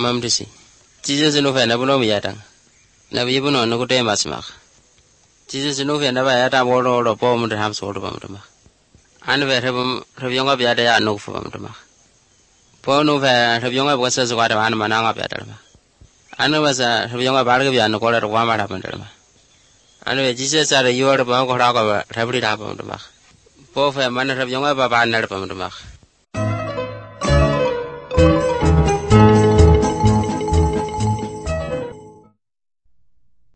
mamdisi. Jesus no fe na buno miyatang. Na bibuno no kute masmak. Jesus no fe na ba yata bolo lo po mudra ham so do bamdama. An ve rebionga biada ya no fu bamdama. Po no fe rebionga bwasa so kwada an mananga biada ma. An wasa rebionga barga biada no kola wa ma da bamdama. An ve Jesus are you are ba ko ra ko rabri da bamdama. Po fe man rebionga ba ba na bamdama.